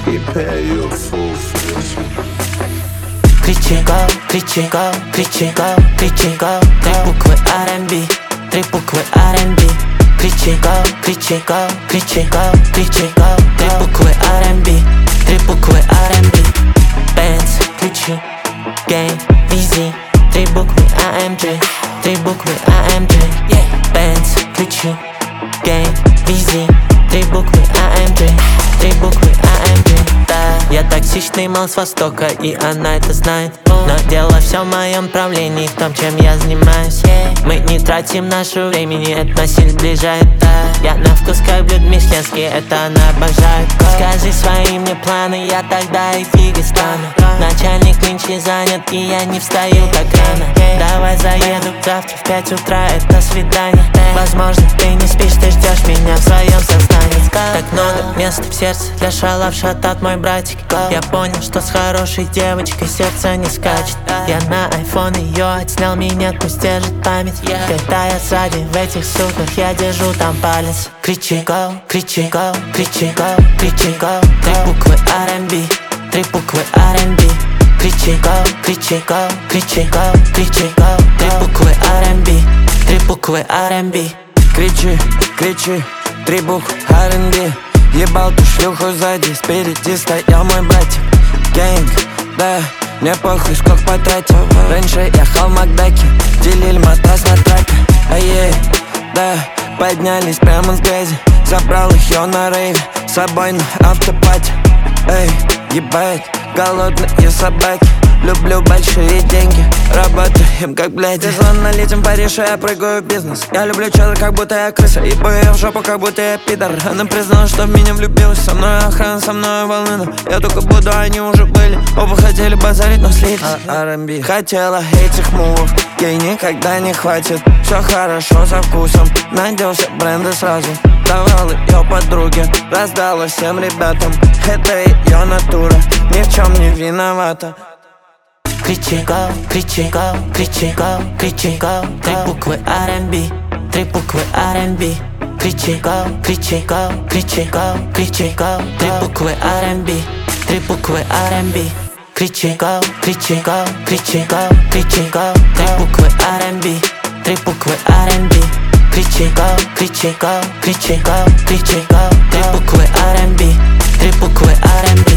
и pay you full fee. Кричи go, кричи go, кричи go, кричи go. Три буквы R&B, три буквы R&B. Кричи go, кричи go, кричи go, кричи go. Три буквы R&B, три буквы R&B. Benz, ключи, game, VZ. Три буквы AMG, три буквы AMG. Benz, ключи, game, VZ. Три буквы AMG, три буквы AMG. Я токсичный мал с востока, и она это знает. Но дело все в моем правлении, в том, чем я занимаюсь. Мы не тратим наше времени, это нас сильно сближает. Я на вкус как блюд мишленский, это она обожает. Скажи свои мне планы, я тогда и фиги стану. Начальник нынче занят, и я не встаю так рано. Давай заеду завтра в 5 утра, это свидание. Возможно, ты не спишь, ты ждешь меня в своем сознании. Так много места в сердце для шалав шатат мой братик. Я понял, что с хорошей девочкой сердце не скачет. Я на айфон ее отснял, меня пусть держит память. Когда я сзади в этих суках, я держу там палец. Кричи go, кричи go, кричи go, кричи go. Три буквы R&B, три буквы R&B. Кричи go, кричи go, кричи go, кричи go. Три буквы R&B, три буквы R&B. Кричи, кричи, три буквы R&B. Ебал ту шлюху сзади, спереди стоял мой братик. Гэнг, да, мне похуй, сколько потратил. Раньше ехал в Макдаке, делили матрас на трапе. Ай-ей, да, поднялись прямо с грязи. Забрал их я на рейве, с собой на автопате. Эй, ебать, голодные собаки. Люблю большие деньги, работаем как бляди. Ты звонно летим в Париж, и я прыгаю в бизнес. Я люблю челы, как будто я крыса. Ебу я в жопу, как будто я пидор. Она призналась, что в меня влюбилась. Со мной охрана, со мной волны. Я только буду, они уже были. Оба хотели базарить, но слились. R&B хотела этих мувов, ей никогда не хватит. Все хорошо со вкусом, найдем все бренды сразу. Давал ее подруге, раздала всем ребятам. Это ее натура, ни в чем не виновата. Кричи go, кричи go, кричи go, кричи go. Три буквы R&B, три буквы R&B. Кричи go, кричи go, кричи go, кричи go. Три буквы R&B, три буквы R&B. Кричи go, кричи go, кричи go, кричи go. Три буквы R&B, три буквы R&B. Кричи go, кричи go, кричи go, кричи go. Три буквы R&B, три буквы R&B.